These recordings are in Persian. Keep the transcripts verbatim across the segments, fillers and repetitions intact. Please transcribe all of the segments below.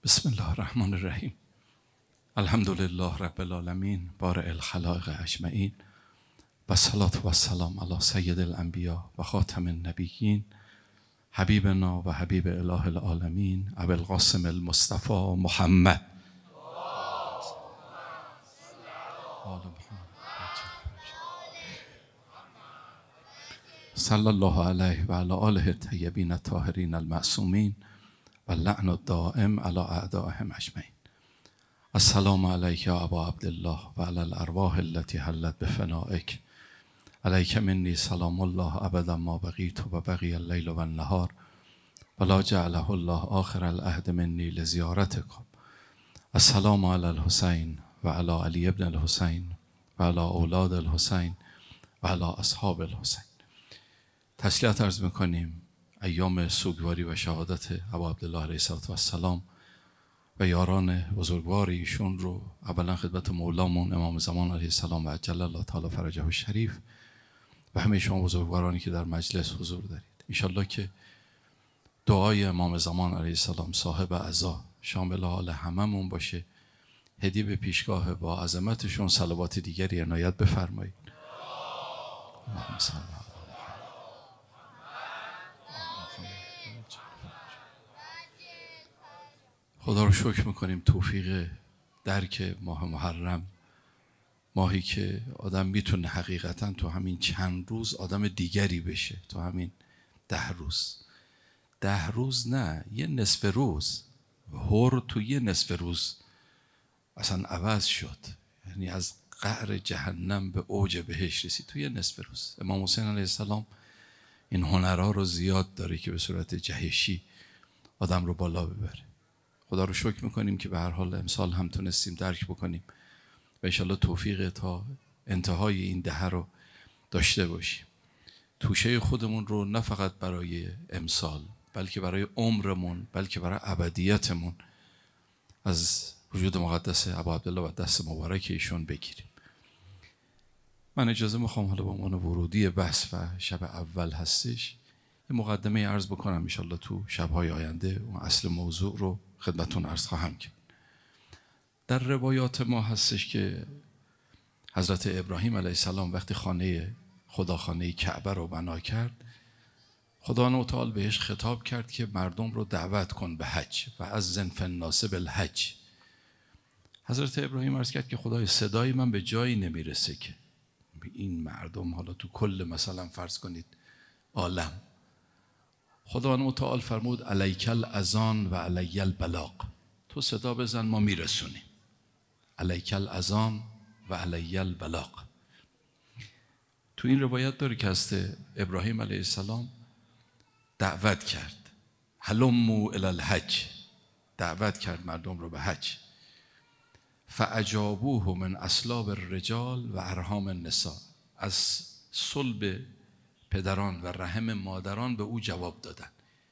بسم الله الرحمن الرحیم. الحمد لله رب العالمین بارئ الخلائق اجمعین و الصلاة و السلام علی سید الانبیاء و خاتم النبیین حبیبنا و حبیب اله العالمین ابی القاسم المصطفى محمد. صلی الله علیه و علی آله الطیبین الطاهرین المعصومین و اللعن الدائم علی اعدائهم اجمعین. السلام علیک یا ابا عبدالله و علی الارواح التي حلت بفنائک. علیک منی سلام الله ابدا ما بقیت و بقی اللیل و النهار و لا جعله الله آخر العهد منی لزیارتکم. السلام علی الحسین و علی علی ابن الحسین و علی اولاد الحسین و علی اصحاب الحسین. تسلیت عرض میکنیم ایام سوگواری و شهادت ابا عبدالله علیه السلام و یاران بزرگوار ایشون رو اولا خدمت مولامون امام زمان علیه السلام و عجل الله تعالی فرجه الشریف و همه شما بزرگوارانی که در مجلس حضور دارید. انشالله که دعای امام زمان علیه السلام صاحب عزا شامل حال هممون باشه. هدیه به پیشگاه با عظمتشون صلوات دیگری عنایت بفرمایید. اللهم صل علی خدا رو شکر میکنیم توفیق درک ماه محرم، ماهی که آدم میتونه حقیقتا تو همین چند روز آدم دیگری بشه. تو همین ده روز ده روز نه یه نصف روز هر تو یه نصف روز اصلا عوض شد. یعنی از قعر جهنم به اوج بهشت رسید تو یه نصف روز. امام حسین علیه السلام این هنرها رو زیاد داره که به صورت جهشی آدم رو بالا ببره. خدا رو شکر میکنیم که به هر حال امسال هم تونستیم درک بکنیم و انشالله توفیق تا انتهای این دهه رو داشته باشیم. توشه خودمون رو نه فقط برای امسال بلکه برای عمرمون بلکه برای ابدیتمون از وجود مقدس ابا عبدالله و دست مبارک ایشون بگیریم. من اجازه میخوام حالا به عنوان ورودی بحث و شب اول هستش یه مقدمه عرض بکنم. انشالله تو شبهای آینده اون اصل موضوع رو خدمتون عرض خواهم کرد. در روایات ما هستش که حضرت ابراهیم علیه السلام وقتی خانه خدا خانه کعبه رو بنا کرد، خدا تعالی بهش خطاب کرد که مردم رو دعوت کن به حج و از فی الناس بالحج. حضرت ابراهیم عرض کرد که خدای صدای من به جایی نمیرسه که این مردم حالا تو کل مثلا فرض کنید عالم. خدا تعالی فرمود علیک الاذان و علی البلاغ. تو صدا بزن ما میرسونیم. علیک الاذان و علی البلاغ. تو این روایت داره که است ابراهیم علیه السلام دعوت کرد هلموا الی الحج، دعوت کرد مردم رو به حج. فاجابوه من اصلاب الرجال و ارحام النساء، از صلب پدران و رحم مادران به او جواب دادن.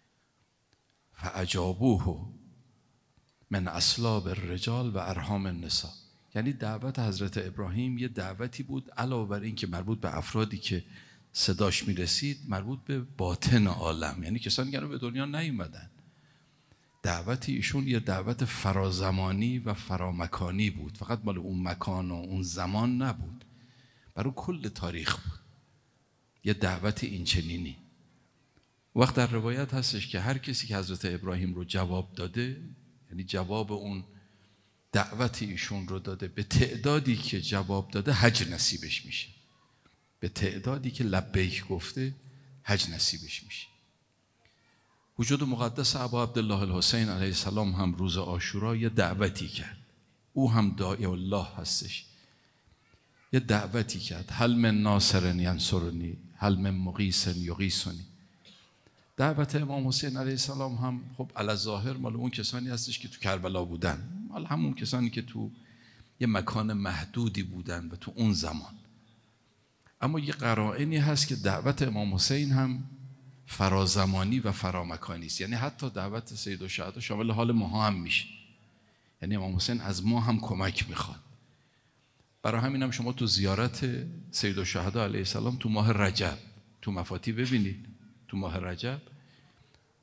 فاجابوه من اصلاب الرجال و ارحام النساء، یعنی دعوت حضرت ابراهیم یه دعوتی بود علاوه بر این که مربوط به افرادی که صداش میرسید، مربوط به باطن عالم، یعنی کسانی که به دنیا نیومدن. دعوت ایشون یه دعوت فرازمانی و فرامکانی بود، فقط مال اون مکان و اون زمان نبود، برای کل تاریخ بود یه دعوت این چنینی. وقت در روایت هستش که هر کسی که حضرت ابراهیم رو جواب داده، یعنی جواب اون دعوت ایشون رو داده، به تعدادی که جواب داده حج نصیبش میشه. به تعدادی که لبیک گفته حج نصیبش میشه. وجود مقدس ابا عبدالله الحسین علیه السلام هم روز عاشورا یه دعوتی کرد. او هم داعی الله هستش. یه دعوتی کرد هل من ناصر ینصرنی هل من مغیث یغیثنی. دعوت امام حسین علیه السلام هم خب علی ظاهر مال اون کسانی هستش که تو کربلا بودن، مال همون کسانی که تو یه مکان محدودی بودن و تو اون زمان. اما یه قرائنی هست که دعوت امام حسین هم فرازمانی و فرامکانی است. یعنی حتی دعوت سید الشهدا شامل حال ما هم میشه. یعنی امام حسین از ما هم کمک میخواد. برای همین هم شما تو زیارت سید الشهدا علیه السلام تو ماه رجب تو مفاتی ببینید، تو ماه رجب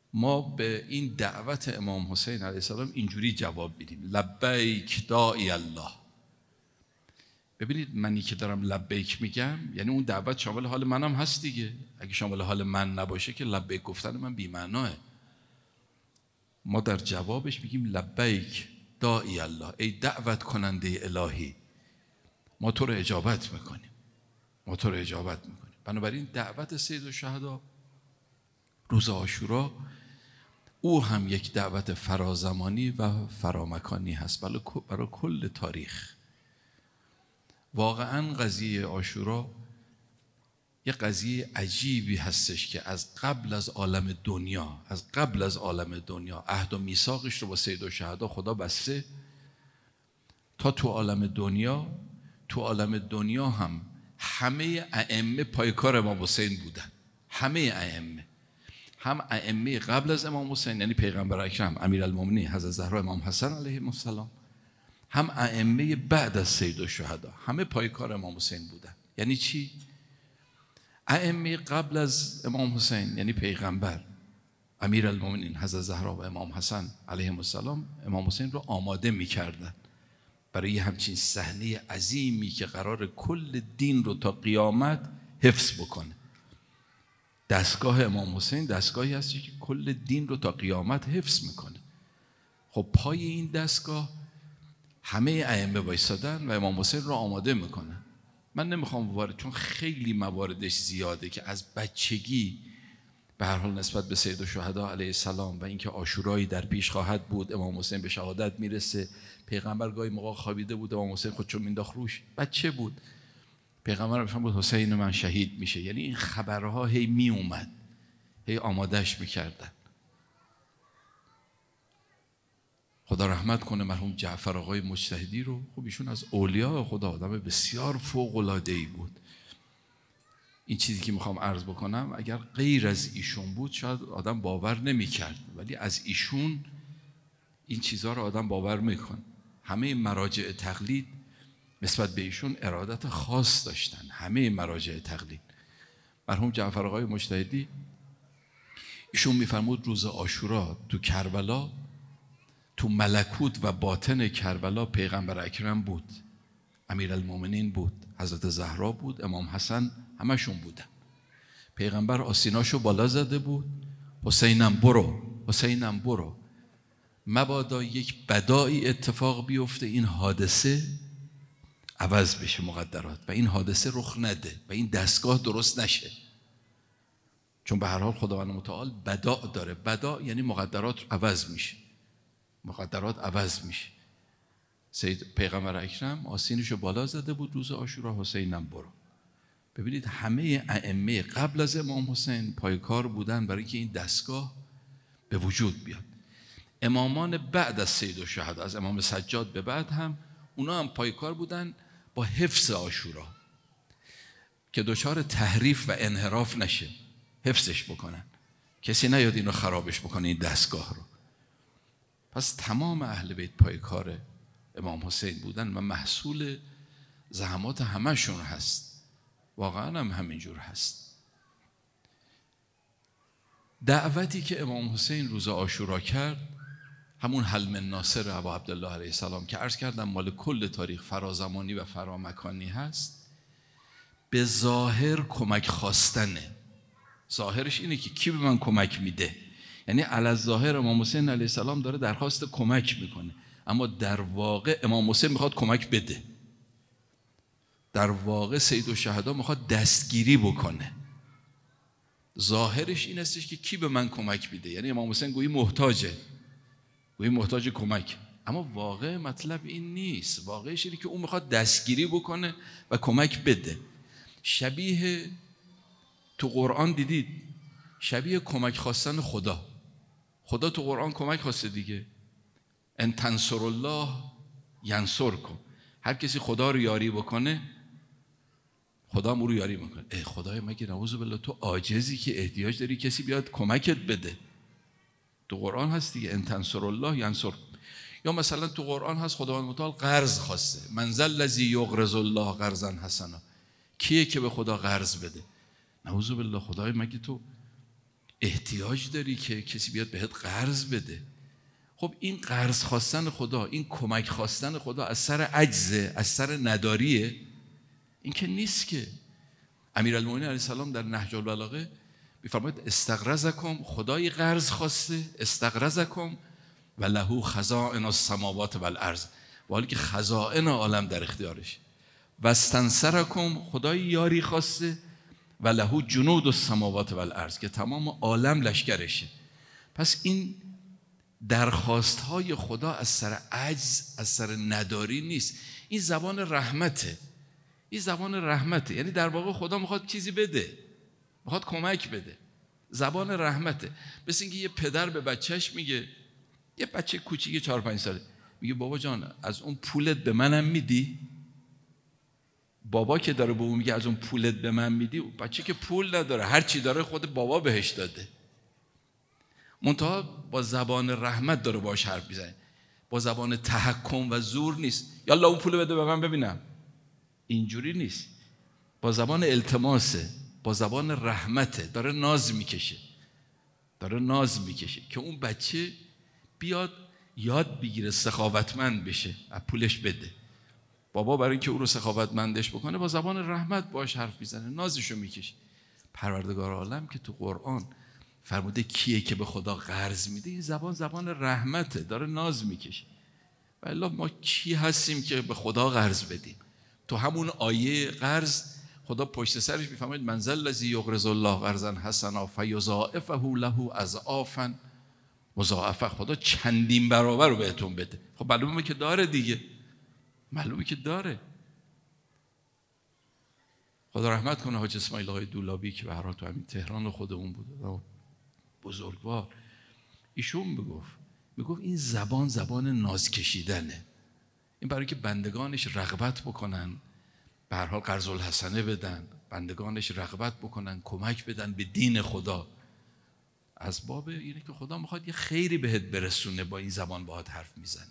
ما به این دعوت امام حسین علیه السلام اینجوری جواب میدیم: لبیک داعی الله. ببینید منی که دارم لبیک میگم یعنی اون دعوت شامل حال منم هست دیگه. اگه شامل حال من نباشه که لبیک گفتن من بی‌معناه. ما در جوابش میگیم لبیک داعی الله، ای دعوت کننده الهی، ما تو رو اجابت میکنیم، ما تو رو اجابت میکنیم. بنابراین دعوت سیدالشهدا روز عاشورا او هم یک دعوت فرازمانی و فرامکانی هست برای کل تاریخ. واقعا قضیه عاشورا یه قضیه عجیبی هستش که از قبل از عالم دنیا از قبل از عالم دنیا عهد و میثاقش رو با سیدالشهدا خدا بسته تا تو عالم دنیا. تو عالم دنیا هم همه ائمه پایکار امام حسین بودن. همه ائمه، هم ائمه قبل از امام حسین یعنی پیغمبر اکرم امیرالمومنین حضرت زهرا امام حسن علیهم السلام، هم ائمه بعد از سیدالشهدا، همه پایکار امام حسین بودن. یعنی چی؟ ائمه قبل از امام حسین یعنی پیغمبر امیرالمومنین حضرت زهرا و امام حسن علیهم السلام امام حسین رو آماده می‌کردن برای همچین صحنه عظیمی که قرار کل دین رو تا قیامت حفظ بکنه. دستگاه امام حسین دستگاهی هستی که کل دین رو تا قیامت حفظ میکنه. خب پای این دستگاه همه ائمه وایسادن و امام حسین رو آماده میکنن. من نمیخوام وارد، چون خیلی مواردش زیاده که از بچگی به هر حال نسبت به سیدالشهدا علیه السلام و اینکه عاشورایی در پیش خواهد بود، امام حسین به شهادت میرسه، پیغمبر گاهی موقع خوابیده بود، امام حسین خودشو مینداخت روش، بچه بود، پیغمبر میفهمید حسین من شهید میشه. یعنی این خبرها هی می اومد، هی آمادهش میکردن. خدا رحمت کنه مرحوم جعفر آقای مجتهدی رو. خب ایشون از اولیاء خدا آدم بسیار فوق العاده‌ای بود. این چیزی که میخوام عرض بکنم اگر غیر از ایشون بود شاید آدم باور نمیکرد، ولی از ایشون این چیزها رو آدم باور میکن. همه مراجع تقلید نسبت به ایشون ارادت خاص داشتن، همه مراجع تقلید. مرحوم جعفر آقای مجتهدی ایشون میفرمود روز عاشورا تو کربلا، تو ملکوت و باطن کربلا پیغمبر اکرم بود، امیرالمومنین بود، حضرت زهرا بود، امام حسن، همشون بودن. پیغمبر آستیناشو بالا زده بود: حسینم برو، حسینم برو، مبادا یک بدایی اتفاق بیفته این حادثه عوض بشه مقدرات و این حادثه رخ نده و این دستگاه درست نشه. چون به هر حال خداوند متعال بداء داره. بداء یعنی مقدرات عوض میشه، مقدرات عوض میشه. سید پیغمبر اکرم آستینشو بالا زده بود روز عاشورا: حسینم برو. ببینید همه ائمه قبل از امام حسین پایکار بودن برای که این دستگاه به وجود بیاد. امامان بعد از سیدالشهدا از امام سجاد به بعد هم اونا هم پایکار بودن با حفظ عاشورا که دچار تحریف و انحراف نشه، حفظش بکنن، کسی نیاد اینو خرابش بکنه این دستگاه رو. پس تمام اهل بیت پایکار امام حسین بودن و محصول زحمات همشون هست. واقعا هم همینجور هست. دعوتی که امام حسین روز عاشورا کرد همون حلم الناصر ابا عبدالله علیه السلام که عرض کردم مال کل تاریخ فرازمانی و فرامکانی هست. به ظاهر کمک خواستنه، ظاهرش اینه که کی به من کمک میده، یعنی علی الظاهر امام حسین علیه السلام داره درخواست کمک میکنه، اما در واقع امام حسین میخواد کمک بده. در واقع سیدالشهدا میخواد دستگیری بکنه. ظاهرش این استش که کی به من کمک میده، یعنی امام حسین گویی محتاجه، گویی محتاج کمک، اما واقع مطلب این نیست. واقعش اینه که اون میخواد دستگیری بکنه و کمک بده. شبیه تو قرآن دیدید، شبیه کمک خواستن خدا. خدا تو قرآن کمک خواسته دیگه: ان تنصر الله ینصرکم. هر کسی خدا رو یاری بکنه خدا هم او رو یاری میکنه. ای خدای مگه نعوذ بالله تو عاجزی که احتیاج داری کسی بیاد کمکت بده؟ تو قرآن هست دیگه: ان تنصر الله ینصرکم. یا مثلا تو قرآن هست خداوند متعال قرض خواسته: من ذا الذی یقرض الله قرضا حسنا. کیه که به خدا قرض بده؟ نعوذ بالله خدای مگه تو احتیاج داری که کسی بیاد بهت قرض بده. خب این قرض خواستن خدا، این کمک خواستن خدا از سر عجزه، از سر نداریه؟ این که نیست که. امیرالمومنین علیه السلام در نهج البلاغه می‌فرماید استغرضکم، خدای قرض خواسته، استغرضکم و له خزائن السماوات و الارض، و حالی که خزائن عالم در اختیارش. و استنصرکم، خدای یاری خواسته، و له جنود السماوات و الارض، که تمام عالم لشکرشه. پس این درخواست های خدا از سر عجز، از سر نداری نیست. این زبان رحمته، این زبان رحمته. یعنی در واقع خدا میخواد چیزی بده، میخواد کمک بده، زبان رحمته. مثل اینکه یه پدر به بچهش میگه، یه بچه کوچیک چهار پنج ساله میگه بابا جان از اون پولت به منم میدی؟ بابا که داره به اون میگه از اون پولت به من میدی، بچه که پول نداره، هر چی داره خود بابا بهش داده. منتها با زبان رحمت داره باش حرف میزنه، با زبان تحکم و زور نیست. یالا اون پول بده به من ببینم، اینجوری نیست. با زبان التماسه، با زبان رحمته، داره ناز میکشه، داره ناز میکشه که اون بچه بیاد یاد بگیره سخاوتمند بشه، از پولش بده. بابا برای اینکه او رو سخاوتمندش بکنه با زبان رحمت باش حرف میزنه، نازشو میکشه. پروردگار عالم که تو قرآن فرموده کیه که به خدا قرض میده، این زبان زبان رحمته، داره ناز میکشه. والا ما کی هستیم که به خدا قرض بدیم؟ تو همون آیه قرض خدا پشت سرش میفهمید من ذا الذی یقرض الله قرضا حسنا فیضاعفه له اضعافا مضاعفه. خدا چندین برابر رو بهتون بده. خب معلومه که داره دیگه، معلومه که داره. خدا رحمت کنه حاج اسماعیل آقای دولابی که به هر حال تو همین تهران خودمون بود، بزرگوار. ایشون میگفت میگفت این زبان زبان ناز کشیدنه. این برای که بندگانش رغبت بکنن، به هر حال قرض الحسنه بدن، بندگانش رغبت بکنن، کمک بدن به دین خدا. از باب اینه که خدا میخواد یه خیری بهت برسونه، با این زبان باهات حرف میزنه.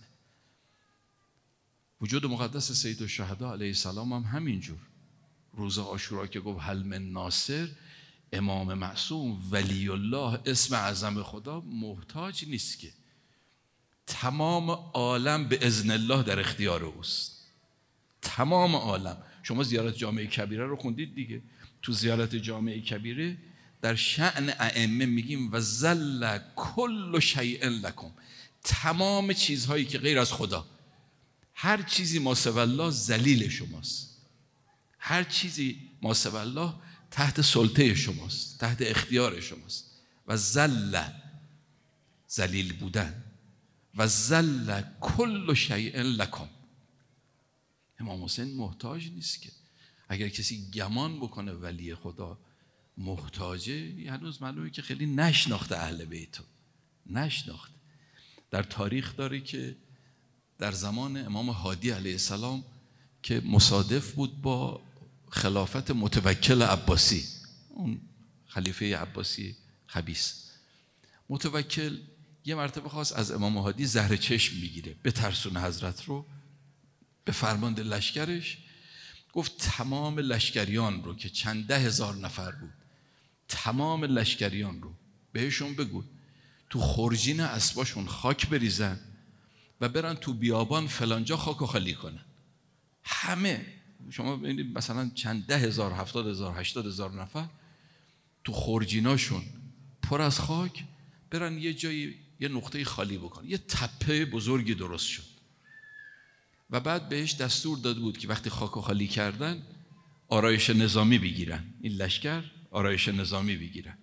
وجود مقدس سید الشهدا علیه السلام هم همینجور. روز عاشورا که گفت هل من ناصر، امام معصوم ولی الله اسم اعظم خدا محتاج نیست که، تمام عالم به اذن الله در اختیار اوست. تمام عالم. شما زیارت جامع کبیره رو خوندید دیگه. تو زیارت جامع کبیره در شأن ائمه میگیم و ذل کل شیء لکم، تمام چیزهایی که غیر از خدا، هر چیزی ما سوی الله ذلیل شماست، هر چیزی ما سوی الله تحت سلطه شماست، تحت اختیار شماست. و ذل، ذلیل بودن، و ذل کل شیء لکم. امام حسین محتاج نیست که. اگر کسی گمان بکنه ولی خدا محتاجه، هنوز معلومه که خیلی نشناخته اهل بیتو، نشناخته. در تاریخ داره که در زمان امام هادی علیه السلام که مصادف بود با خلافت متوکل عباسی، اون خلیفه عباسی خبیث، متوکل یه مرتبه خواست از امام هادی زهر چشم بگیره، بترسونه حضرت رو. به فرمانده لشکرش گفت تمام لشکریان رو که چند ده هزار نفر بود، تمام لشکریان رو بهشون بگو تو خورجین اسباشون خاک بریزن و برن تو بیابان فلانجا خاک و خالی کنن. همه شما ببینید مثلا چند ده هزار، هفتاد هزار، هشتاد هزار نفر تو خورجیناشون پر از خاک، برن یه جایی یه نقطه خالی بکنن. یه تپه بزرگی درست شد و بعد بهش دستور داده بود که وقتی خاک و خالی کردن آرایش نظامی بگیرن، این لشکر آرایش نظامی بگیرن.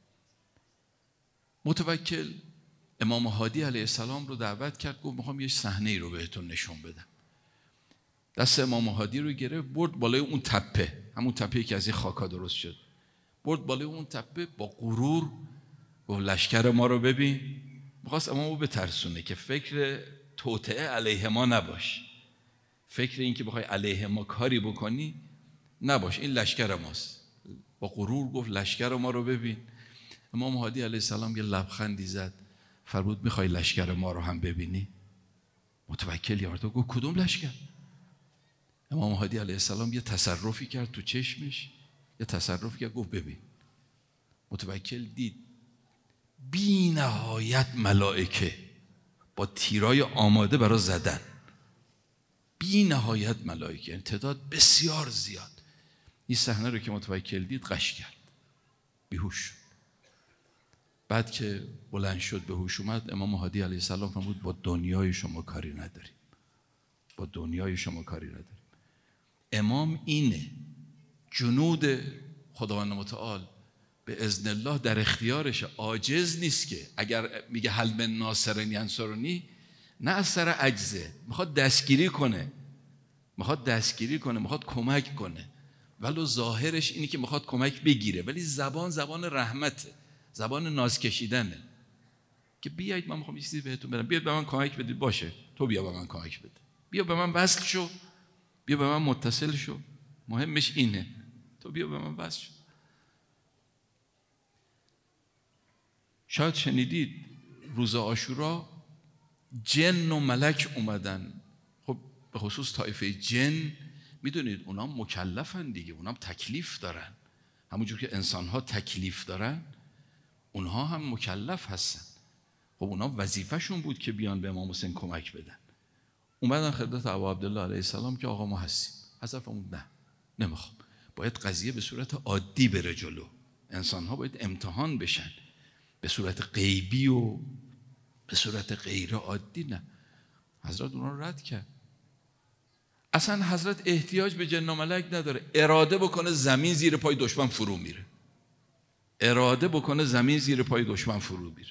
متوکل امام هادی علیه السلام رو دعوت کرد، گفت میخوام یه صحنه‌ای رو بهتون نشون بدم. دست امام هادی رو گرفت، برد بالای اون تپه، همون تپه‌ای که از این خاکا درست شد، برد بالای اون تپه با غرور گفت لشکر ما رو ببین. میخواست امامو بترسونه که فکر توطئه علیه ما نباش، فکر این که بخوای علیه ما کاری بکنی نباش، این لشکر ماست. با غرور گفت لشکر ما رو ببین. امام هادی علیه السلام یه لبخندی زد، فرمود میخوای لشکر ما رو هم ببینی؟ متوکل یارد گفت کدوم لشکر؟ امام هادی علیه السلام یه تصرفی کرد تو چشمش، یه تصرفی کرد، گفت ببین. متوکل دید بی نهایت ملائکه با تیرای آماده برای زدن، بی نهایت ملائکه، یعنی تعداد بسیار زیاد. این صحنه رو که متوکل دید قش کرد، بیهوش شد. بعد که بلند شد به هوش اومد، امام مهدی علیه السلام فرمود با دنیای شما کاری نداریم، با دنیای شما کاری نداریم. امام اینه، جنود خداوند متعال به اذن الله در اختیارشه، عاجز نیست که اگر میگه هل من ناصر ینصرنی، نه از سر عجزه، میخواد دستگیری کنه، میخواد دستگیری کنه، میخواد کمک کنه، ولو ظاهرش اینی که میخواد کمک بگیره، ولی زبان زبان رحمته، زبان ناز کشیدنه که بیایید من میخوام یه چیزی بهتون بدم، بیاید به من کمک بدید، باشه تو بیا به من کمک بده، بیا به من وصل شو، بیا به من متصل شو، مهمش اینه، تو بیا به من وصل شو. شاید شنیدید روز عاشورا جن و ملک اومدن. خب به خصوص طایفه جن میدونید اونا مکلفن دیگه، اونا هم تکلیف دارن، همونجور که انسان‌ها تکلیف دارن اونها هم مکلف هستن. خب اونا وظیفه‌شون بود که بیان به امام حسین کمک بدن. اومدن خدمت ابا عبدالله علیه السلام که آقا ما هستیم. حضرت فرمود نه نمیخوام، باید قضیه به صورت عادی بره جلو، انسان‌ها باید امتحان بشن، به صورت غیبی و به صورت غیر عادی نه. حضرت اونا رو رد کرد. اصلا حضرت احتیاج به جن و ملک نداره، اراده بکنه زمین زیر پای دشمن فرو میره، اراده بکنه زمین زیر پای دشمن فرو میره.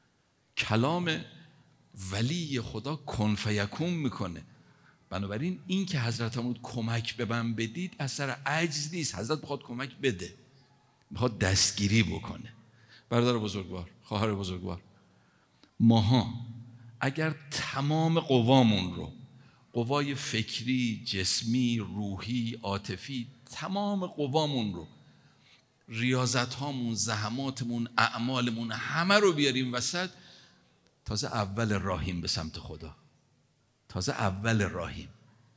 کلام ولی خدا کن فیکون میکنه. بنابراین این که حضرت فرمود کمک به من بدید اثر عجز نیست، حضرت بخواد کمک بده، بخواد دستگیری بکنه. برادر بزرگوار، خواهر بزرگوار، ماها اگر تمام قوامون رو، قوای فکری، جسمی، روحی، عاطفی، تمام قوامون رو، ریاضت هامون، زحماتمون، اعمالمون، همه رو بیاریم وسط، تازه اول راهیم به سمت خدا، تازه اول راهیم.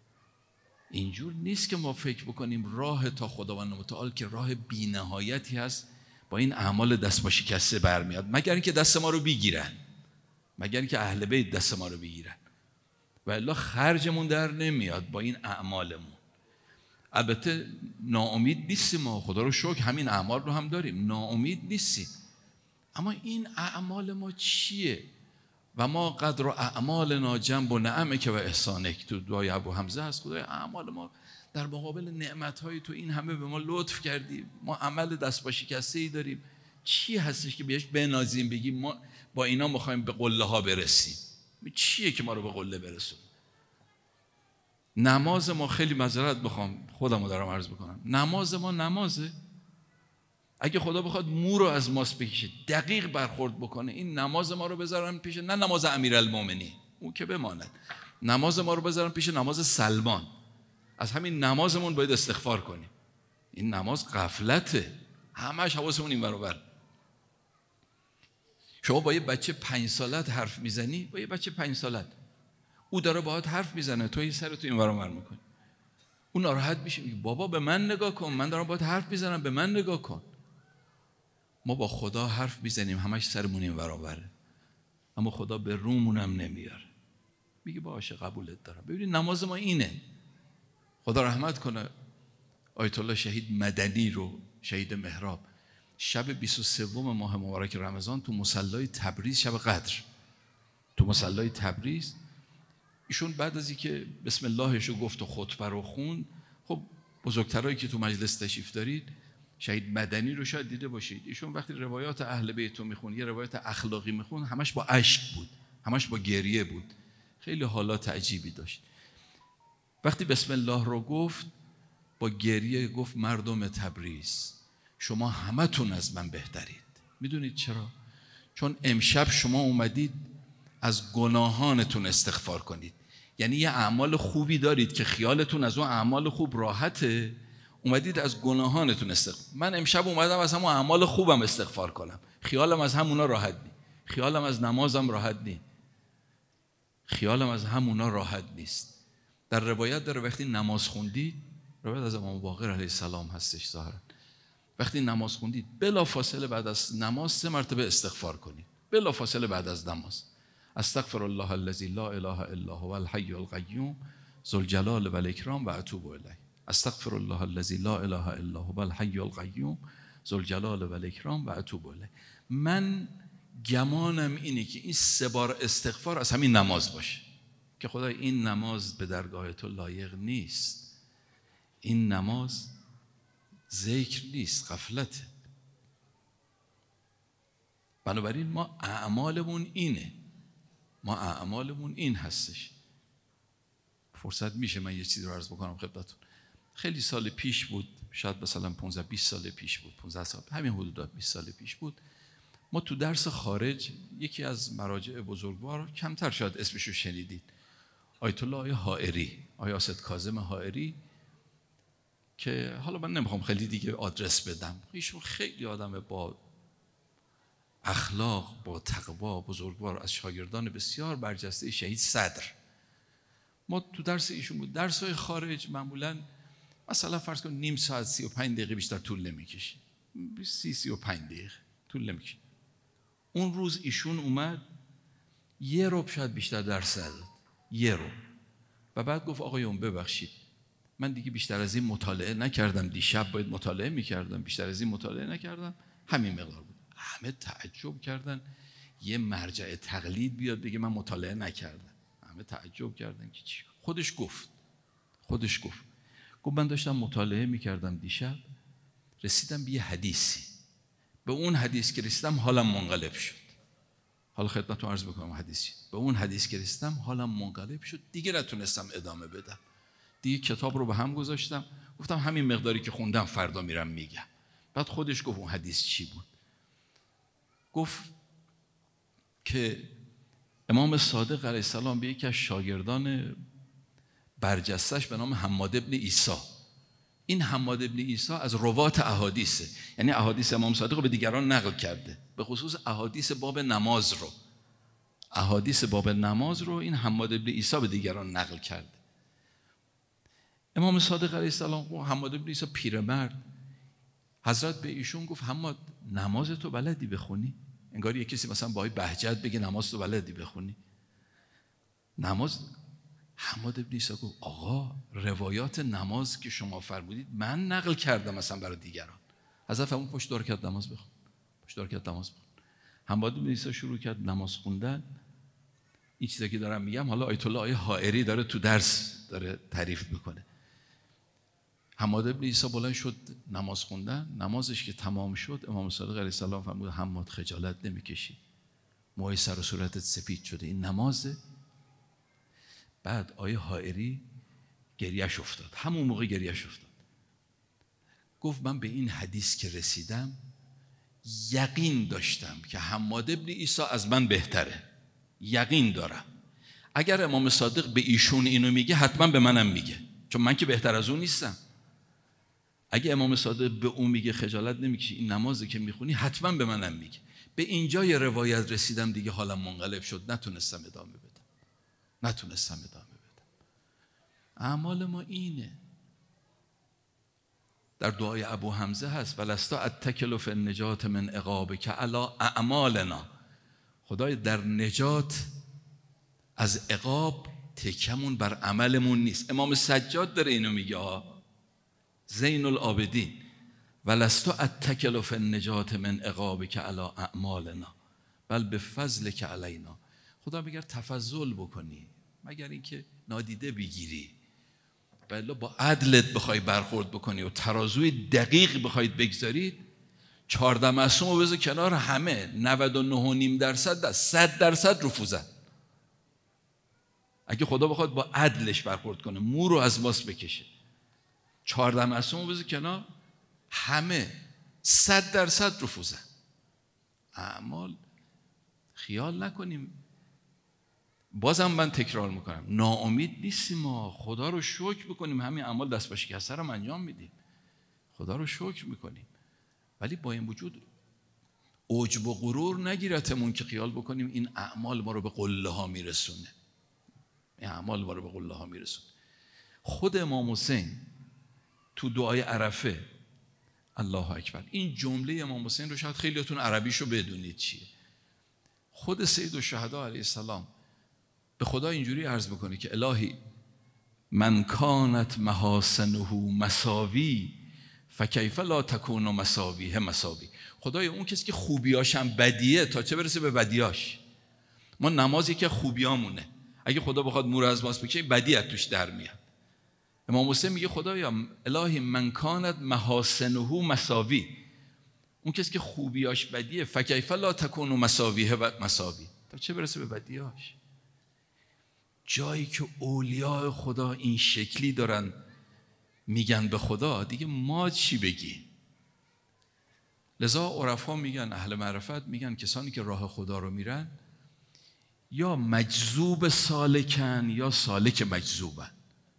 اینجور نیست که ما فکر بکنیم راه تا خداوند متعال که راه بی نهایتی هست با این اعمال دست با شکسته برمیاد، مگر اینکه دست ما رو بگیرن، مگر اینکه اهل بیت دست ما رو بگیرن، و الا خرجمون در نمیاد با این اعمالمون. البته ناامید نیستیم ما، خدا رو شکر همین اعمال رو هم داریم، ناامید نیستیم، اما این اعمال ما چیه؟ و ما قدر اعمالنا جنب و نعمک و احسانک، تو دعای ابو حمزه هست، خدای اعمال ما در مقابل نعمت‌های تو این همه به ما لطف کردی، ما عمل دست با شکسته‌ای داریم، چی هستش که بهش بنازیم بگیم ما با اینا می‌خوایم به قله ها برسیم؟ چیه که ما رو به قله برسون؟ نماز ما، خیلی معذرت بخوام خودمو دارم عرض بکنم، نماز ما نمازه؟ اگه خدا بخواد مو رو از ماست بکشه، دقیق برخورد بکنه، این نماز ما رو بذارن پیش، نه نماز امیرالمومنین اون که بماند، نماز ما رو بذارن پیش نماز سلمان، از همین نمازمون باید استغفار کنیم. این نماز غفلته، همش حواسمون این ور اون ور. شما با یه بچه پنج سالت حرف میزنی، با یه بچه پنج سالت، او داره باهات حرف میزنه، تو این سرتو این ور اون ور میکنی، اون ناراحت میشه، میگه بابا به من نگاه کن، من دارم باهات حرف میزنم، به من نگاه کن. ما با خدا حرف میزنیم، همش سرمون این ور اون وره، اما خدا به رومونم نمیاره، میگه باشه قبولت دارم. ببینید نماز ما اینه. خدا رحمت کنه آیت الله شهید مدنی رو، شهید محراب، شب بیست و سوم ماه مبارک رمضان تو مصلی تبریز، شب قدر تو مصلی تبریز، ایشون بعد از اینکه بسم اللهش رو گفت و خطبه رو خوند، خب بزرگترایی که تو مجلس تشریف دارید شهید مدنی رو شاید دیده باشید، ایشون وقتی روایات اهل بیت رو میخون، یه روایت اخلاقی میخون، همش با اشک بود، همش با گریه بود، خیلی حالات عجیبی داشت. وقتی بسم الله رو گفت با گریه گفت مردم تبریز شما همتون از من بهترید. میدونید چرا؟ چون امشب شما اومدید از گناهانتون استغفار کنید، یعنی یه اعمال خوبی دارید که خیالتون از اون اعمال خوب راحته، اومدید از گناهانتون استغفار. من امشب اومدم از همون اعمال خوبم استغفار کنم، خیالم از همونا راحت نی، خیالم از نمازم راحت نی، خیالم از همونا راحت نیست. در روایت داره وقتی نماز خوندید، روایت از امام باقر علیه السلام هستش ظاهرا، وقتی نماز خوندید بلا فاصله بعد از نماز سه مرتبه استغفار کنید، بلا فاصله بعد از نماز. استغفر الله الذی لا اله الا هو الحی القیوم ذو الجلال و الاکرام و اتوب الیه. استغفر الله الذی لا اله الا هو الحی القیوم ذو الجلال و الاکرام و اتوب الیه. من گمانم اینه که این سه بار استغفار از همین نماز باشه که خدای این نماز به درگاه تو لایق نیست، این نماز ذکر نیست، غفلته. بنابراین ما اعمالمون اینه، ما اعمالمون این هستش. فرصت میشه من یه چیزی رو عرض بکنم خدمتتون. خیلی سال پیش بود، شاید مثلا پانزده بیست سال پیش بود، پانزده سال، همین حدودات بیست سال پیش بود. ما تو درس خارج یکی از مراجع بزرگوار، کمتر شاید اسمشو شنیدید، آیت الله حائری، آیه اسد کاظم حائری، که حالا من نمیخوام خیلی دیگه آدرس بدم، ایشون خیلی آدم با اخلاق، با تقوا، بزرگوار، از شاگردان بسیار برجسته شهید صدر. ما تو درس ایشون بود. درس‌های خارج معمولاً مثلا فرض کن نیم ساعت سی و پنج دقیقه بیشتر طول نمی‌کشه، سی سی و پنج دقیقه طول نمی‌کشه. اون روز ایشون اومد یه ربع شاید بیشتر درس نداد، یه ربع، و بعد گفت آقایون ببخشید من دیگه بیشتر از این مطالعه نکردم، دیشب باید مطالعه میکردم، بیشتر از این مطالعه نکردم، همین مقدار بود. همه تعجب کردن یه مرجع تقلید بیاد بگه من مطالعه نکردم. همه تعجب کردن که چی؟ خودش گفت خودش گفت گفت من داشتم مطالعه میکردم دیشب، رسیدم به یه حدیثی، به اون حدیث که رسیدم حالم منقلب شد. حالا خدمتتون عرض بکنم حدیثی، به اون حدیث که رسیدم حالم منقلب شد، دیگه نتونستم ادامه بدم. دیگه کتاب رو به هم گذاشتم، گفتم همین مقداری که خوندم فردا میرم میگم. بعد خودش گفت اون حدیث چی بود. گفت که امام صادق علیه السلام به یکی از شاگردان برجستش به نام حماد ابن عیسی، این حماد ابن عیسی از روات احادیثه، یعنی احادیث امام صادق رو به دیگران نقل کرده، به خصوص احادیث باب نماز رو احادیث باب نماز رو این حماد ابن عیسی به دیگران نقل کرده. امام صادق علیه السلام و حماد ابن عیسی پیرمرد، حضرت به ایشون گفت حماد نماز تو بلدی بخونی؟ انگار یه کسی مثلا با بهجت بگه نماز تو بلدی بخونی؟ نماز حماد ابن عیسی گفت آقا روایات نماز که شما فرمودید من نقل کردم مثلا برای دیگران. حضرت فرمود پشت دار کرد نماز بخون، پشت دار کرد نماز بخون. حماد ابن عیسی شروع کرد نماز خوندن. این چیزی که دارم میگم حالا آیت الله حائری داره تو درس داره تعریف میکنه. حماد ابن عیسی بلند شد نماز خوندن، نمازش که تمام شد امام صادق علیه السلام فرمود حماد خجالت نمیکشی؟ موهای سر و صورتت سفید شده، این نمازه؟ بعد آیه حائری گریهش افتاد، همون موقع گریهش افتاد. گفت من به این حدیث که رسیدم یقین داشتم که حماد ابن عیسی از من بهتره، یقین دارم. اگر امام صادق به ایشون اینو میگه حتما به منم میگه، چون من که بهتر از اون نیستم. اگه امام صادق به اون میگه خجالت نمیکشی این نمازی که میخونی، حتما به منم میگه. به اینجای روایت رسیدم دیگه حالم منقلب شد، نتونستم ادامه بدم نتونستم ادامه بدم. اعمال ما اینه. در دعای ابو حمزه هست ولستا اتکل فی النجات من عقابک علی اعمالنا. خدای در نجات از عقاب تکمون بر عملمون نیست. امام سجاد داره اینو میگه، زین العابدین، ولستو اتکل فی النجات من عقابک علی اعمالنا بل بفضلک علینا. خدا میگه تفضل بکنی مگر اینکه نادیده بگیری، بله با عدلت بخوای برخورد بکنی و ترازوی دقیق بخواید بگذارید، چهارده معصوم رو بذار کنار، همه نود و نه و نیم درصد ده صد درصد رفوزن. اگه خدا بخواد با عدلش برخورد کنه مو رو از ماست بکشه، چهارده معصوم رو بذار کنار، همه صد درصد رفوزن. اعمال خیال نکنیم. بازم من تکرار میکنم ناامید نیستیم، ما خدا رو شکر بکنیم همین اعمال دست به شکسته رو انجام میدیم، خدا رو شکر میکنیم، ولی با این وجود عجب و غرور نگیرتمون که خیال بکنیم این اعمال ما رو به قله ها میرسونه، این اعمال ما رو به قله ها میرسونه. خود امام حسین تو دعای عرفه الله اکبر. این جمله امام حسین رو شاید خیلیاتون عربیشو بدونید چیه. خود سید الشهدا علیه السلام به خدا اینجوری عرض میکنه که الهی من کانت محاسنه مساوی فکیف لا تکون مساویه مساوی. خدای اون کسی که خوبیاش هم بدیه تا چه برسه به بدیاش. ما نمازی که خوبیامونه، اگه خدا بخواد مور از ماست بکشه بدی از توش در میاد. امام حسین میگه خدایا الهی من کانت محاسنه مساوی، اون کسی که خوبیاش بدیه فکیف لا تکون مساویه و مساوی، تا چه برسه به بدیاش. جایی که اولیاء خدا این شکلی دارن میگن به خدا، دیگه ما چی بگی؟ لذا عرفا میگن، اهل معرفت میگن کسانی که راه خدا رو میرن یا مجذوب سالکن یا سالک مجذوبن.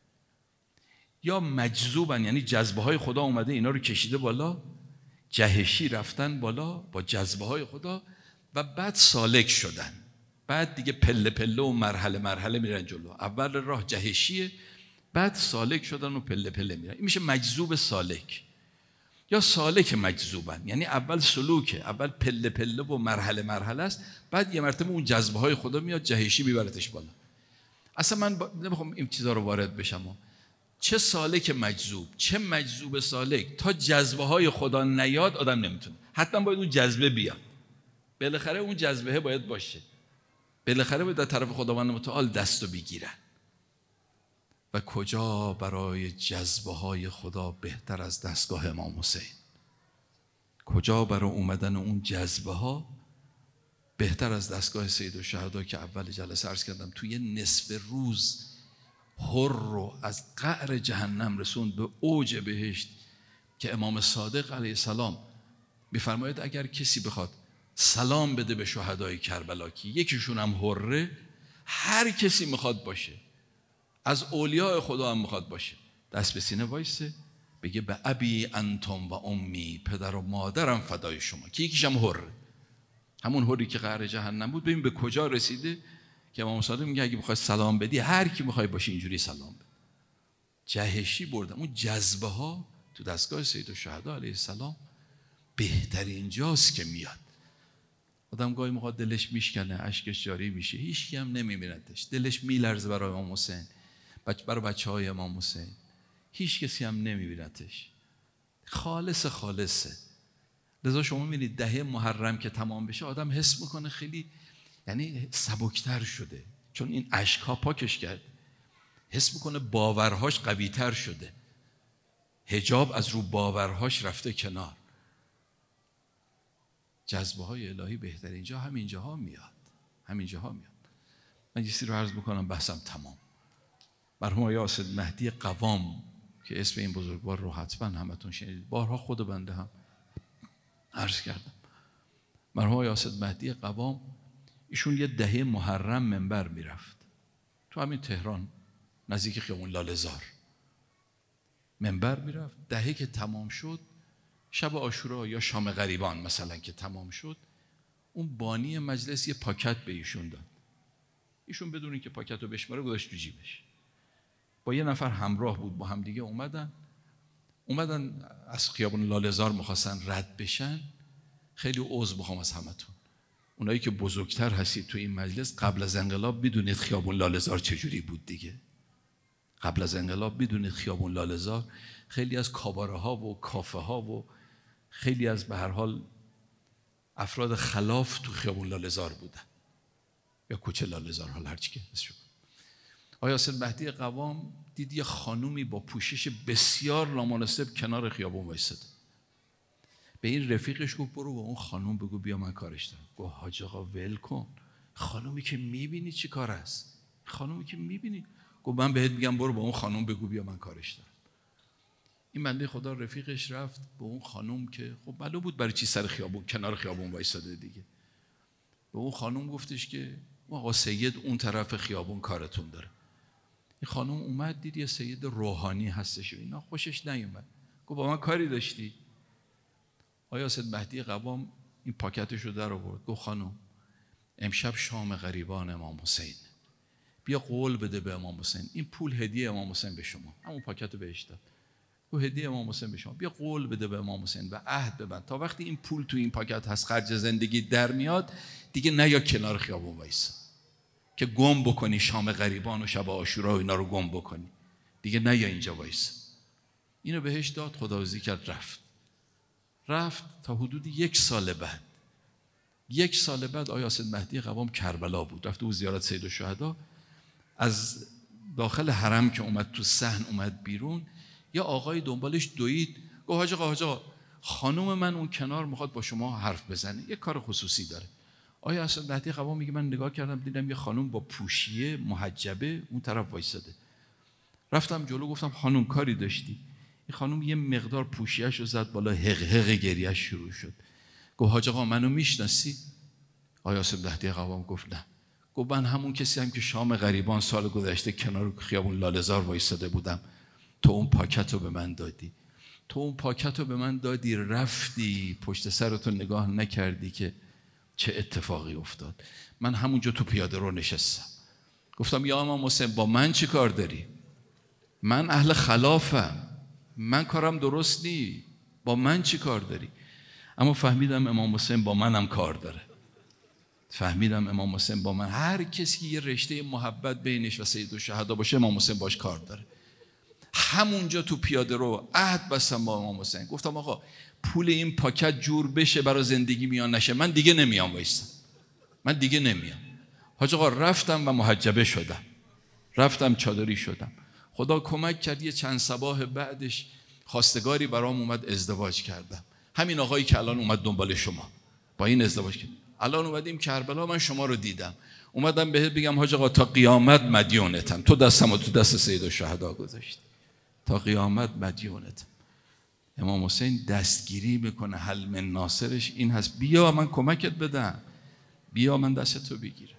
یا مجذوبن یعنی جذبه های خدا اومده اینا رو کشیده بالا، جهشی رفتن بالا با جذبه های خدا و بعد سالک شدن، بعد دیگه پله پله و مرحله مرحله میرن جلو. اول راه جهشیه، بعد سالک شدن و پله پله میرن. این میشه مجذوب سالک. یا سالک مجذوبن یعنی اول سلوکه، اول پله پله و مرحله مرحله است، بعد یه مرتبه اون جذبه های خدا میاد جهشی میبرتش بالا. اصلا من با... نمیخوام این چیزا رو وارد بشم. چه سالک مجذوب، چه مجذوب سالک، تا جذبه های خدا نیاد آدم نمیتونه. حتما باید اون جذبه بیاد، بالاخره اون جذبه باید باشه، بالاخره باید در طرف خداوند متعال دستو بگیرن. و کجا برای جذبه های خدا بهتر از دستگاه امام حسین؟ کجا برای اومدن اون جذبه ها بهتر از دستگاه سید الشهدا که اول جلسه عرض کردم توی نصف روز حر رو از قعر جهنم رسوند به اوج بهشت، که امام صادق علیه السلام میفرماید اگر کسی بخواد سلام بده به شهدای کربلا که یکیشون هم حره، هر کسی میخواد باشه، از اولیاء خدا هم میخواد باشه، دست به سینه وایسه بگه به ابی انتم و امی، پدر و مادرم فدای شما، که یکیش هم حره، همون حری که قعر جهنم بود. ببین به کجا رسیده که امام صادق میگه اگه بخوای سلام بدی هر کی میخوای باشه اینجوری سلام بده. جهشی بردم. اون جذبه ها تو دستگاه سید الشهدا علیه السلام بهترین جاست که میاد. آدم گاهی موقع دلش میشکنه، اشکش جاری میشه، هیچ کی هم نمیبیندش، دلش میلرزه برای امام حسین، برای بچهای امام حسین، هیچ کسی هم نمیبیندش، خالص خالصه. لذا شما میبینید دهه محرم که تمام بشه آدم حس میکنه خیلی یعنی سبکتر شده، چون این اشک‌ها پاکش کرد، حس میکنه باورهاش قوی‌تر شده، حجاب از رو باورهاش رفته کنار. جذبه های الهی بهترین جا همین جاها میاد، همین جاها میاد. من یه چیزی رو عرض بکنم بحثم تمام. مرحوم آقای اسد مهدی قوام که اسم این بزرگوار رو حتما همتون شنیدید، بارها خود بنده هم عرض کردم. مرحوم آقای اسد مهدی قوام ایشون یه دهه محرم منبر میرفت تو همین تهران نزدیک خیابون لاله‌زار، منبر میرفت. دهه که تمام شد، شب عاشورا یا شام غریبان مثلا که تمام شد، اون بانی مجلس یه پاکت به ایشون داد. ایشون بدون اینکه پاکت رو بشماره گذاشت تو جیبش. با یه نفر همراه بود، با هم دیگه اومدن اومدن از خیابون لاله‌زار می‌خواستن رد بشن. خیلی عذر می‌خوام از همتون، اونایی که بزرگتر هستید تو این مجلس، قبل از انقلاب بدونید خیابون لاله‌زار چجوری بود دیگه. قبل از انقلاب بدونید خیابون لاله‌زار خیلی از کاباره ها و کافه ها و خیلی از به هر حال افراد خلاف تو خیابون لاله‌زار بودن یا کوچه لاله‌زار، حال هر چی که اسمش. آقای اسد مهدی قوام دید یه خانومی با پوشش بسیار نامناسب کنار خیابون وایساده. به این رفیقش گفت برو با اون خانوم بگو بیا من کارش دارم. گفت حاج آقا ول کن، خانومی که میبینی چی کار است، خانومی که میبینی. گفت من بهت میگم برو با اون خانوم بگو بیا من کارش دارم. این بنده خدا رفیقش رفت به اون خانوم که خب معلوم بود برای چی سر خیابون کنار خیابون وایساده دیگه. به اون خانوم گفتش که آقا سید اون طرف خیابون کارتون داره. این خانوم اومد دید یه سید روحانی هستش و اینا، خوشش نیومد. گفت با من کاری داشتی؟ آقای اسد مهدی قوام این پاکتش رو در آورد. گفت خانوم امشب شام غریبان امام حسین، بیا قول بده به امام حسین، این پول هدیه امام حسین به شما. همون پاکت رو بهش داد. و هدیه امام حسین به شما، بیا قول بده به امام حسین و عهد ببند تا وقتی این پول تو این پاکت هست خرج زندگی در میاد دیگه نیا کنار خیابون وایسا که گم بکنی شام غریبان و شب عاشورا و اینا رو گم بکنی، دیگه نیا اینجا وایسا. اینو بهش داد، خداحافظی کرد، رفت. رفت تا حدود یک سال بعد یک سال بعد آیا سید مهدی قوام کربلا بود، رفت او زیارت سید الشهدا. از داخل حرم که اومد تو صحن اومد بیرون، یا آقای دنبالش دوید، گفت حاج آقا حاج آقا خانوم من اون کنار میخواد با شما حرف بزنه، یه کار خصوصی داره. آیا سید مهدی قوام میگه من نگاه کردم دیدم یه خانوم با پوشیه محجبه اون طرف وایساده. رفتم جلو گفتم خانوم کاری داشتی؟ این خانوم یه مقدار پوشیه‌اش رو زد بالا، حق حق گریه‌اش شروع شد. گفت حاج آقا منو میشناسی؟ آیا سید مهدی قوام گفت نه. گفت من همون کسی هم که شام غریبان سال گذشته کنار خیابون لاله‌زار وایساده بودم، تو اون پاکت رو به من دادی، تو اون پاکت رو به من دادی، رفتی پشت سرتو نگاه نکردی که چه اتفاقی افتاد. من همونجا تو پیاده رو نشستم، گفتم یا امام حسین با من چی کار داری؟ من اهل خلافم، من کارم درست نی، با من چی کار داری؟ اما فهمیدم امام حسین با منم کار داره. فهمیدم امام حسین با من، هر کسی که یه رشته محبت بینش و سید الشهدا باشه امام حسین باش کار داره. همونجا تو پیاده رو عهد بستم با امام حسین، گفتم آقا پول این پاکت جور بشه برای زندگی میان نشه، من دیگه نمیام وایسم، من دیگه نمیام. حاج آقا رفتم و محجبه شدم، رفتم چادری شدم. خدا کمک کرد یه چند صباح بعدش خواستگاری برام اومد، ازدواج کردم. همین آقایی که الان اومد دنبال شما، با این ازدواج کردم. الان اومدیم کربلا، من شما رو دیدم، اومدم بهت بگم حاج آقا تا قیامت مدیونتم، تو دستمو تو دست سید الشهدا گذاشتی، تا قیامت مدیونتم. امام حسین دستگیری میکنه، حل من ناصرش این هست، بیا من کمکت بدم، بیا من دستتو بگیرم.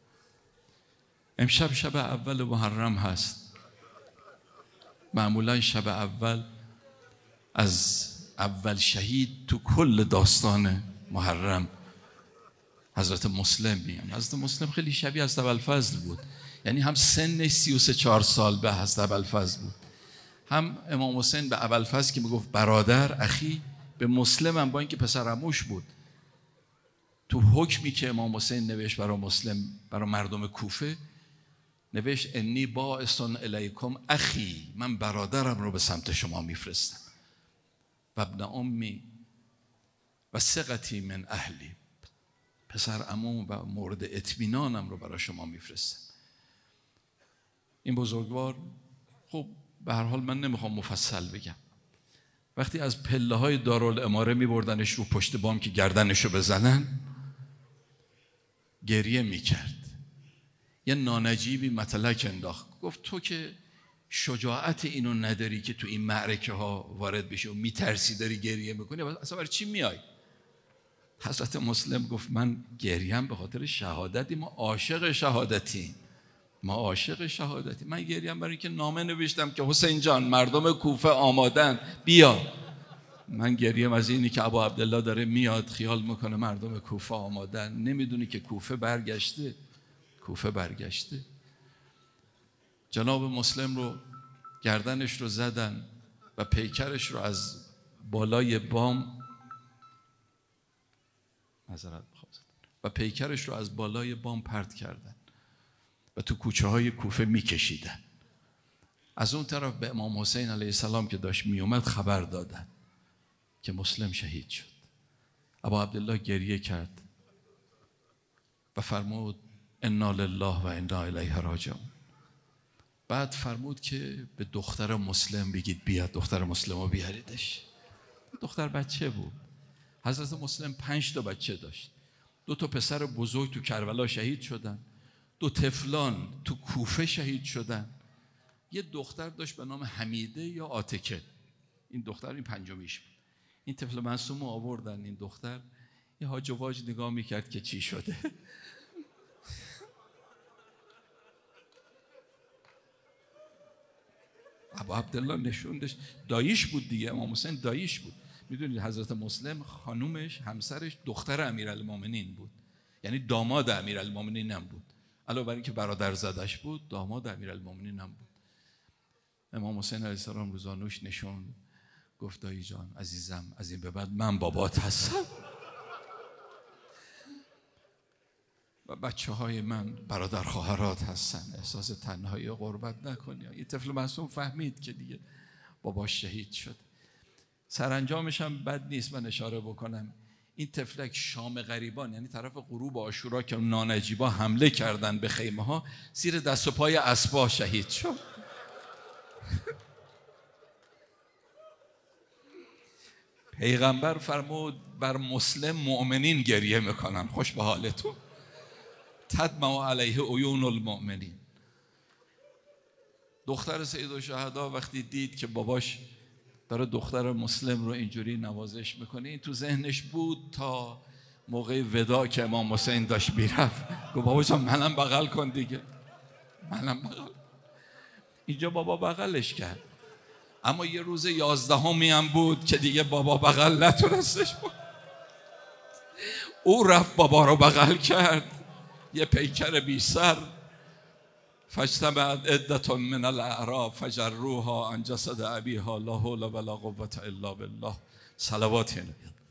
امشب شب اول محرم هست. معمولا شب اول از اول شهید تو کل داستان محرم حضرت مسلم میان. حضرت مسلم خیلی شبیه حضرت ابوالفضل بود، یعنی هم سنش سی و سه چهار سال به حضرت ابوالفضل بود، هم امام حسین به ابوالفضل که میگفت برادر اخی، به مسلم هم با اینکه پسر عموش بود. تو حکمی که امام حسین نوشت برای مسلم، برای مردم کوفه نوشت انی باعث الیکم اخی، من برادرم رو به سمت شما میفرستم، و ابن امی و ثقتی من اهلی، پسر عموم و مورد اطمینانم رو برای شما میفرستم. این بزرگوار، خب به هر حال من نمیخوام مفصل بگم، وقتی از پله های دارالاماره میبردنش رو پشت بام که گردنشو بزنن، گریه میکرد. یه نانجیبی مطلق انداخت، گفت تو که شجاعت اینو نداری که تو این معرکه ها وارد بشی و میترسی داری گریه میکنی، اصلا برای چی میای؟ حضرت مسلم گفت من گریم به خاطر شهادتی، ما عاشق شهادتی، ما عاشق شهادتی. من گریم برای اینکه نامه نوشتم که حسین جان مردم کوفه آمادن بیا. من گریم از اینی که ابا عبدالله داره میاد، خیال میکنه مردم کوفه آمادن، نمیدونی که کوفه برگشته، کوفه برگشته. جناب مسلم رو گردنش رو زدن و پیکرش رو از بالای بام معذرت میخوام و پیکرش رو از بالای بام پرت کردن و تو کوچه های کوفه میکشیدن. از اون طرف به امام حسین علیه السلام که داشت میومد خبر دادن که مسلم شهید شد. ابا عبدالله گریه کرد و فرمود انا لله و انا الیه راجعون. بعد فرمود که به دختر مسلم بگید بیاد، دختر مسلم رو بیاریدش. دختر بچه بود. حضرت مسلم پنج تا بچه داشت، دو تا پسر بزرگ تو کربلا شهید شدن، دو طفلان تو کوفه شهید شدن، یه دختر داشت به نام حمیده یا عاتکه، این دختر این پنجمیش بود. این طفل معصوم رو آوردن، این دختر یه هاج و واج نگاه میکرد که چی شده. ابا عبدالله نشوندش، داییش بود دیگه، امام حسین داییش بود. میدونید حضرت مسلم خانومش، همسرش دختر امیرالمومنین بود، یعنی داماد امیرالمومنین هم بود، علاوه بر اینکه برادر زادش بود داماد امیرالمومنین هم بود. امام حسین علیه السلام روزانوش نشوند گفت دایی جان عزیزم از این به بعد من بابات هستم و بچه های من برادر خواهرات هستن، احساس تنهایی و غربت نکنی. این طفل معصوم فهمید که دیگه باباش شهید شد. سرانجامش هم بد نیست من اشاره بکنم، این طفلک شام غریبان، یعنی طرف غروب عاشورا که نانجیبا حمله کردن به خیمه ها، زیر دست و پای اسبا شهید شد. پیغمبر فرمود بر مسلم مؤمنین گریه میکنن، خوش به حالتون، تدمع علیه عیون المؤمنین. دختر سید الشهدا وقتی دید که باباش داره دختر مسلم رو اینجوری نوازش میکنه، این تو ذهنش بود تا موقع ودا که امام حسین داشت میرفت، گفت بابا جان منم بغل کن دیگه، منم بغل. اینجا بابا بغلش کرد، اما یه روز یازدهمی هم بود که دیگه بابا بغل نتونستش بود، او رفت بابا رو بغل کرد، یه پیکر بی سر. فاجتمعت عدة من الاعراب فجروها عن جسد ابیها لا حول ولا قوة الا بالله. صلوات